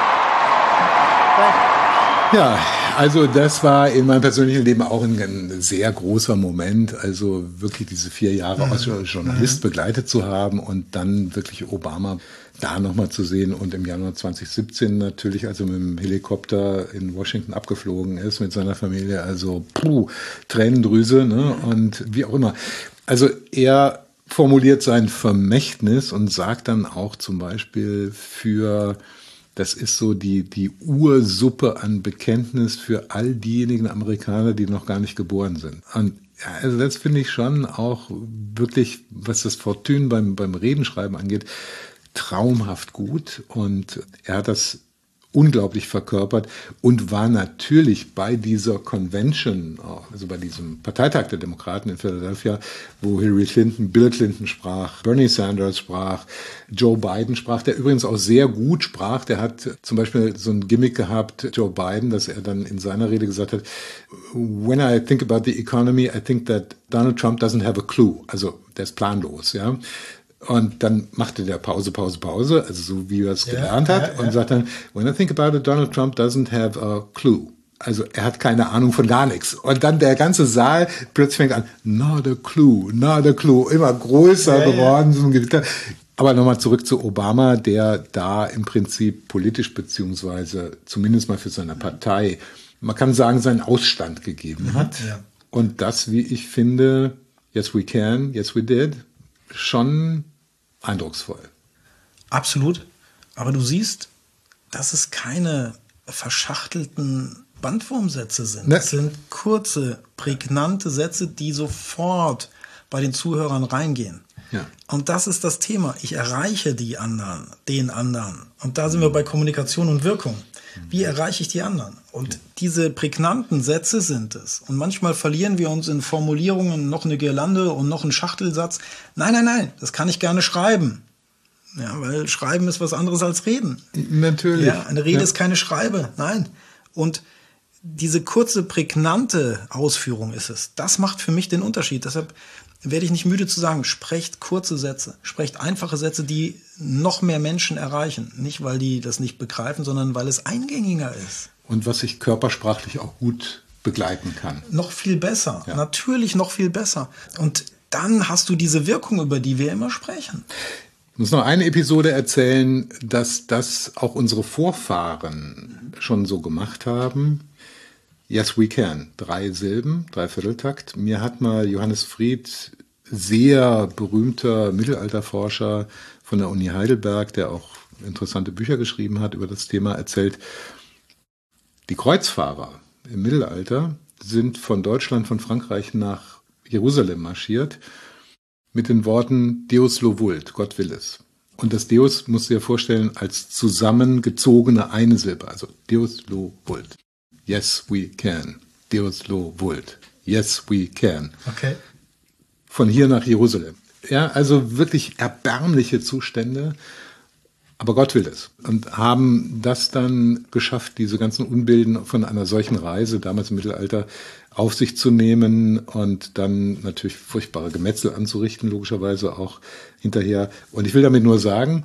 Thank you. Ja, also das war in meinem persönlichen Leben auch ein, ein sehr großer Moment, also wirklich diese vier Jahre als Journalist begleitet zu haben und dann wirklich Obama da nochmal zu sehen und im Januar zweitausendsiebzehn natürlich, als er mit dem Helikopter in Washington abgeflogen ist mit seiner Familie, also puh, Tränendrüse, ne, und wie auch immer. Also er formuliert sein Vermächtnis und sagt dann auch zum Beispiel für, das ist so die, die Ursuppe an Bekenntnis für all diejenigen Amerikaner, die noch gar nicht geboren sind. Und ja, also das finde ich schon auch wirklich, was das Fortune beim, beim Redenschreiben angeht, traumhaft gut. Und er hat das unglaublich verkörpert und war natürlich bei dieser Convention, also bei diesem Parteitag der Demokraten in Philadelphia, wo Hillary Clinton, Bill Clinton sprach, Bernie Sanders sprach, Joe Biden sprach, der übrigens auch sehr gut sprach. Der hat zum Beispiel so ein Gimmick gehabt, Joe Biden, dass er dann in seiner Rede gesagt hat, when I think about the economy, I think that Donald Trump doesn't have a clue. Also der ist planlos, ja. Und dann machte der Pause, Pause, Pause, also so wie er es ja, gelernt hat, ja, ja. und sagt dann, when I think about it, Donald Trump doesn't have a clue. Also er hat keine Ahnung von gar nichts. Und dann der ganze Saal plötzlich fängt an, not a clue, not a clue, immer größer ja, geworden, ja. so ein Gewitter. Aber nochmal zurück zu Obama, der da im Prinzip politisch beziehungsweise zumindest mal für seine Partei, man kann sagen, seinen Ausstand gegeben hat. Ja. Und das, wie ich finde, yes we can, yes we did, schon eindrucksvoll. Absolut. Aber du siehst, dass es keine verschachtelten Bandwurmsätze sind. Ne. Das sind kurze, prägnante Sätze, die sofort bei den Zuhörern reingehen. Ja. Und das ist das Thema. Ich erreiche die anderen, den anderen. Und da sind wir bei Kommunikation und Wirkung. Wie erreiche ich die anderen? Und diese prägnanten Sätze sind es. Und manchmal verlieren wir uns in Formulierungen, noch eine Girlande und noch ein Schachtelsatz. Nein, nein, nein, das kann ich gerne schreiben. Ja, weil Schreiben ist was anderes als Reden. Natürlich. Ja, eine Rede ja. ist keine Schreibe. Nein. Und diese kurze, prägnante Ausführung ist es. Das macht für mich den Unterschied. Deshalb werde ich nicht müde zu sagen, sprecht kurze Sätze, sprecht einfache Sätze, die noch mehr Menschen erreichen. Nicht, weil die das nicht begreifen, sondern weil es eingängiger ist. Und was ich körpersprachlich auch gut begleiten kann. Noch viel besser, ja. Natürlich noch viel besser. Und dann hast du diese Wirkung, über die wir immer sprechen. Ich muss noch eine Episode erzählen, dass das auch unsere Vorfahren schon so gemacht haben. Yes, we can. Drei Silben, Dreivierteltakt. Mir hat mal Johannes Fried, sehr berühmter Mittelalterforscher von der Uni Heidelberg, der auch interessante Bücher geschrieben hat über das Thema, erzählt, die Kreuzfahrer im Mittelalter sind von Deutschland, von Frankreich nach Jerusalem marschiert mit den Worten Deus lo vult, Gott will es. Und das Deus musst du dir vorstellen als zusammengezogene eine Silbe, also Deus lo vult. Yes, we can. Deus lo vult. Yes, we can. Okay. Von hier nach Jerusalem. Ja, also wirklich erbärmliche Zustände. Aber Gott will es. Und haben das dann geschafft, diese ganzen Unbilden von einer solchen Reise, damals im Mittelalter, auf sich zu nehmen und dann natürlich furchtbare Gemetzel anzurichten, logischerweise auch hinterher. Und ich will damit nur sagen,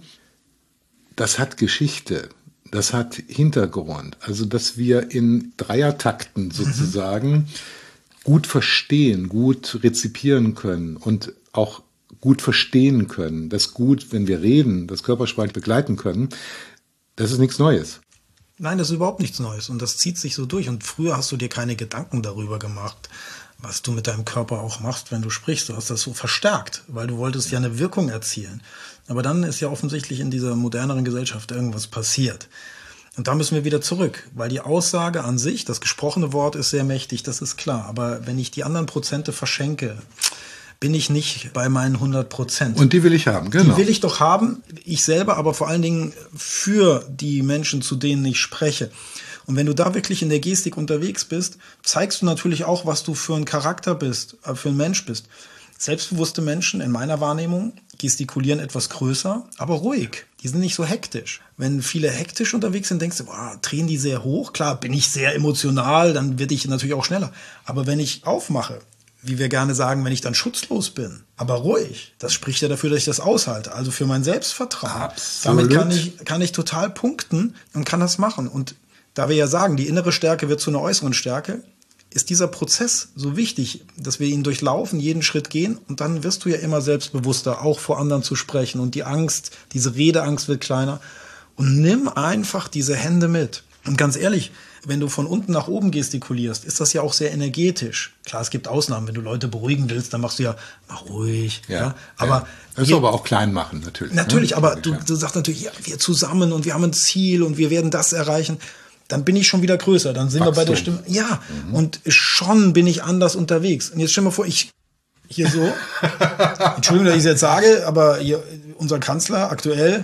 das hat Geschichte, das hat Hintergrund. Also, dass wir in Dreiertakten sozusagen mhm. gut verstehen, gut rezipieren können und auch gut verstehen können, das gut, wenn wir reden, das Körpersprache begleiten können, das ist nichts Neues. Nein, das ist überhaupt nichts Neues und das zieht sich so durch. Und früher hast du dir keine Gedanken darüber gemacht, was du mit deinem Körper auch machst, wenn du sprichst. Du hast das so verstärkt, weil du wolltest ja eine Wirkung erzielen. Aber dann ist ja offensichtlich in dieser moderneren Gesellschaft irgendwas passiert. Und da müssen wir wieder zurück, weil die Aussage an sich, das gesprochene Wort ist sehr mächtig, das ist klar. Aber wenn ich die anderen Prozente verschenke, bin ich nicht bei meinen hundert Prozent. Und die will ich haben, genau. Die will ich doch haben, ich selber, aber vor allen Dingen für die Menschen, zu denen ich spreche. Und wenn du da wirklich in der Gestik unterwegs bist, zeigst du natürlich auch, was du für ein Charakter bist, für ein Mensch bist. Selbstbewusste Menschen, in meiner Wahrnehmung, gestikulieren etwas größer, aber ruhig. Die sind nicht so hektisch. Wenn viele hektisch unterwegs sind, denkst du, boah, drehen die sehr hoch? Klar, bin ich sehr emotional, dann werde ich natürlich auch schneller. Aber wenn ich aufmache, wie wir gerne sagen, wenn ich dann schutzlos bin, aber ruhig, das spricht ja dafür, dass ich das aushalte, also für mein Selbstvertrauen. Absolut. Damit kann ich, kann ich total punkten und kann das machen. Und da wir ja sagen, die innere Stärke wird zu einer äußeren Stärke, ist dieser Prozess so wichtig, dass wir ihn durchlaufen, jeden Schritt gehen und dann wirst du ja immer selbstbewusster, auch vor anderen zu sprechen und die Angst, diese Redeangst wird kleiner und nimm einfach diese Hände mit. Und ganz ehrlich, wenn du von unten nach oben gestikulierst, ist das ja auch sehr energetisch. Klar, es gibt Ausnahmen. Wenn du Leute beruhigen willst, dann machst du ja, mach ruhig. Ja, ja. Aber ja. Das ist aber auch klein machen, natürlich. Natürlich, ne? aber du, du sagst natürlich, ja, wir zusammen und wir haben ein Ziel und wir werden das erreichen. Dann bin ich schon wieder größer. Dann sind Wachstum. Wir bei der Stimme. Ja, mhm. Und schon bin ich anders unterwegs. Und jetzt stell dir mal vor, ich hier so, Entschuldigung, dass ich es jetzt sage, aber hier, unser Kanzler aktuell,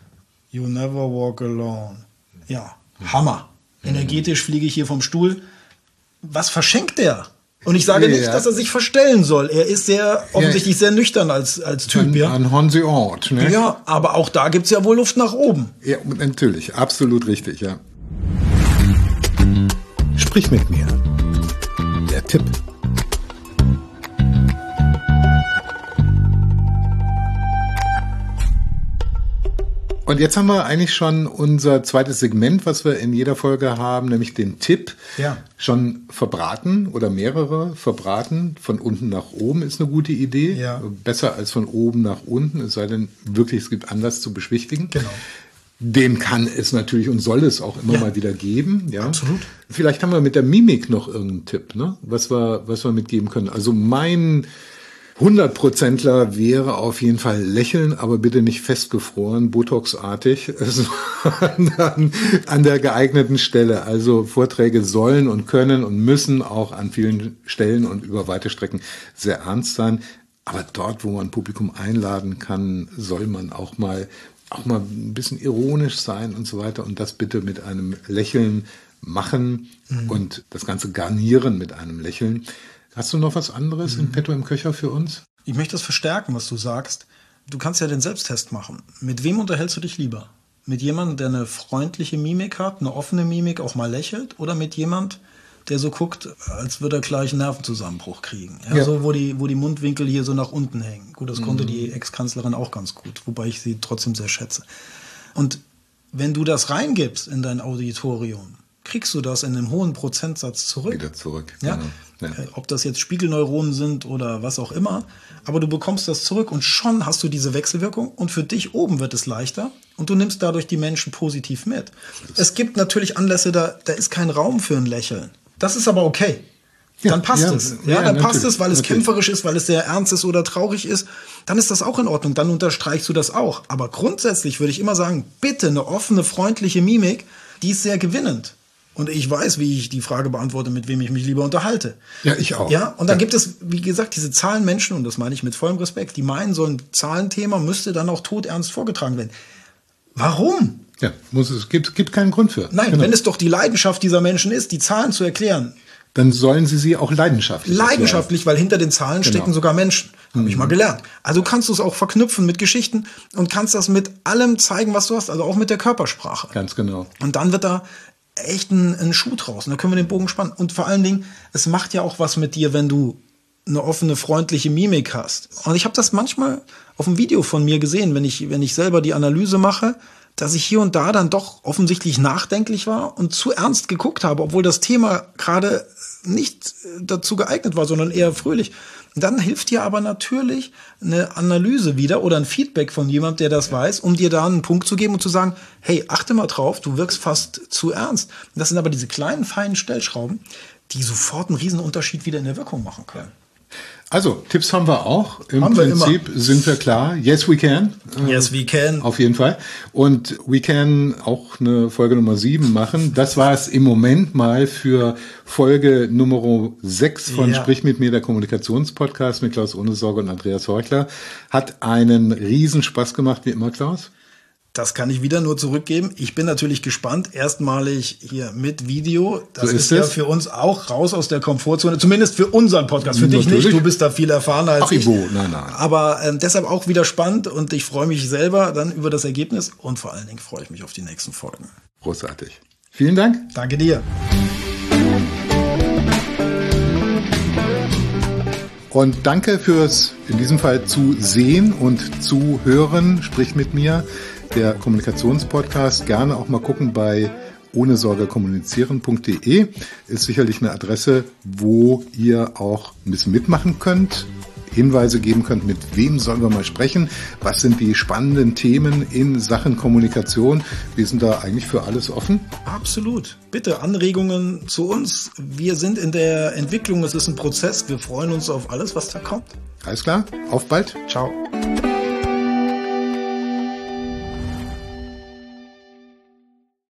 you never walk alone. Ja, Hammer. Energetisch fliege ich hier vom Stuhl. Was verschenkt der? Und ich sage ja, nicht, dass er sich verstellen soll. Er ist sehr offensichtlich ja. sehr nüchtern als, als Typ. Ein, ja. ein Hansi Ort, ne? Ja, aber auch da gibt's ja wohl Luft nach oben. Ja, natürlich. Absolut richtig, ja. Sprich mit mir. Der Tipp. Und jetzt haben wir eigentlich schon unser zweites Segment, was wir in jeder Folge haben, nämlich den Tipp, ja. schon verbraten oder mehrere verbraten. Von unten nach oben ist eine gute Idee. Ja. Besser als von oben nach unten, es sei denn wirklich, es gibt Anlass zu beschwichtigen. Genau. Den kann es natürlich und soll es auch immer ja. mal wieder geben. Ja. Absolut. Vielleicht haben wir mit der Mimik noch irgendeinen Tipp, ne? was wir, was wir mitgeben können. Also mein hundertprozentler wäre auf jeden Fall lächeln, aber bitte nicht festgefroren, Botox-artig, sondern an der geeigneten Stelle. Also Vorträge sollen und können und müssen auch an vielen Stellen und über weite Strecken sehr ernst sein. Aber dort, wo man Publikum einladen kann, soll man auch mal, auch mal ein bisschen ironisch sein und so weiter. Und das bitte mit einem Lächeln machen mhm. und das Ganze garnieren mit einem Lächeln. Hast du noch was anderes mhm. in petto im Köcher für uns? Ich möchte das verstärken, was du sagst. Du kannst ja den Selbsttest machen. Mit wem unterhältst du dich lieber? Mit jemandem, der eine freundliche Mimik hat, eine offene Mimik, auch mal lächelt? Oder mit jemand, der so guckt, als würde er gleich einen Nervenzusammenbruch kriegen? Ja, ja. So, wo die, wo die Mundwinkel hier so nach unten hängen. Gut, das mhm. konnte die Ex-Kanzlerin auch ganz gut, wobei ich sie trotzdem sehr schätze. Und wenn du das reingibst in dein Auditorium, kriegst du das in einem hohen Prozentsatz zurück. Wieder zurück, ja? Genau. Ja. Ob das jetzt Spiegelneuronen sind oder was auch immer, aber du bekommst das zurück und schon hast du diese Wechselwirkung und für dich oben wird es leichter und du nimmst dadurch die Menschen positiv mit. Es gibt natürlich Anlässe, da, da ist kein Raum für ein Lächeln. Das ist aber okay. Ja, dann passt ja, es. Ja, ja dann passt es, weil es natürlich. kämpferisch ist, weil es sehr ernst ist oder traurig ist. Dann ist das auch in Ordnung. Dann unterstreichst du das auch. Aber grundsätzlich würde ich immer sagen, bitte eine offene, freundliche Mimik, die ist sehr gewinnend. Und ich weiß, wie ich die Frage beantworte, mit wem ich mich lieber unterhalte. Ja, ich auch. Ja, und dann ja. gibt es, wie gesagt, diese Zahlenmenschen, und das meine ich mit vollem Respekt, die meinen, so ein Zahlenthema müsste dann auch todernst vorgetragen werden. Warum? Ja, muss es gibt, gibt keinen Grund für. Nein, genau. Wenn es doch die Leidenschaft dieser Menschen ist, die Zahlen zu erklären, dann sollen Sie sie auch leidenschaftlich Leidenschaftlich, weil hinter den Zahlen Genau. stecken sogar Menschen. Habe ich mal gelernt. Also kannst du es auch verknüpfen mit Geschichten und kannst das mit allem zeigen, was du hast. Also auch mit der Körpersprache. Ganz genau. Und dann wird da echt ein, ein Schuh draus. Und da können wir den Bogen spannen. Und vor allen Dingen, es macht ja auch was mit dir, wenn du eine offene, freundliche Mimik hast. Und ich habe das manchmal auf einem Video von mir gesehen, wenn ich, wenn ich selber die Analyse mache, dass ich hier und da dann doch offensichtlich nachdenklich war und zu ernst geguckt habe, obwohl das Thema gerade nicht dazu geeignet war, sondern eher fröhlich. Dann hilft dir aber natürlich eine Analyse wieder oder ein Feedback von jemandem, der das weiß, um dir da einen Punkt zu geben und zu sagen, hey, achte mal drauf, du wirkst fast zu ernst. Das sind aber diese kleinen, feinen Stellschrauben, die sofort einen riesen Unterschied wieder in der Wirkung machen können. Also, Tipps haben wir auch. Im Haben wir Prinzip immer. sind wir klar. Yes, we can. Yes, we can. Auf jeden Fall. Und we can auch eine Folge Nummer sieben machen. Das war es im Moment mal für Folge Nummer sechs von Ja. Sprich mit mir, der Kommunikationspodcast mit Klaus Ohnesorge und Andreas Heuchler. Hat einen riesen Spaß gemacht, wie immer, Klaus. Das kann ich wieder nur zurückgeben. Ich bin natürlich gespannt. Erstmalig hier mit Video. Das So ist, ist ja es. für uns auch raus aus der Komfortzone. Zumindest für unseren Podcast. Für dich Natürlich. nicht. Du bist da viel erfahrener als Ach, ich. Ivo, nein, nein. Aber ähm, deshalb auch wieder spannend. Und ich freue mich selber dann über das Ergebnis. Und vor allen Dingen freue ich mich auf die nächsten Folgen. Großartig. Vielen Dank. Danke dir. Und danke fürs, in diesem Fall, zu sehen und zu hören. Sprich mit mir, der Kommunikationspodcast. Gerne auch mal gucken bei ohne Sorge kommunizieren punkt de. Ist sicherlich eine Adresse, wo ihr auch ein bisschen mitmachen könnt, Hinweise geben könnt, mit wem sollen wir mal sprechen, was sind die spannenden Themen in Sachen Kommunikation. Wir sind da eigentlich für alles offen. Absolut. Bitte Anregungen zu uns. Wir sind in der Entwicklung. Es ist ein Prozess. Wir freuen uns auf alles, was da kommt. Alles klar? Auf bald. Ciao.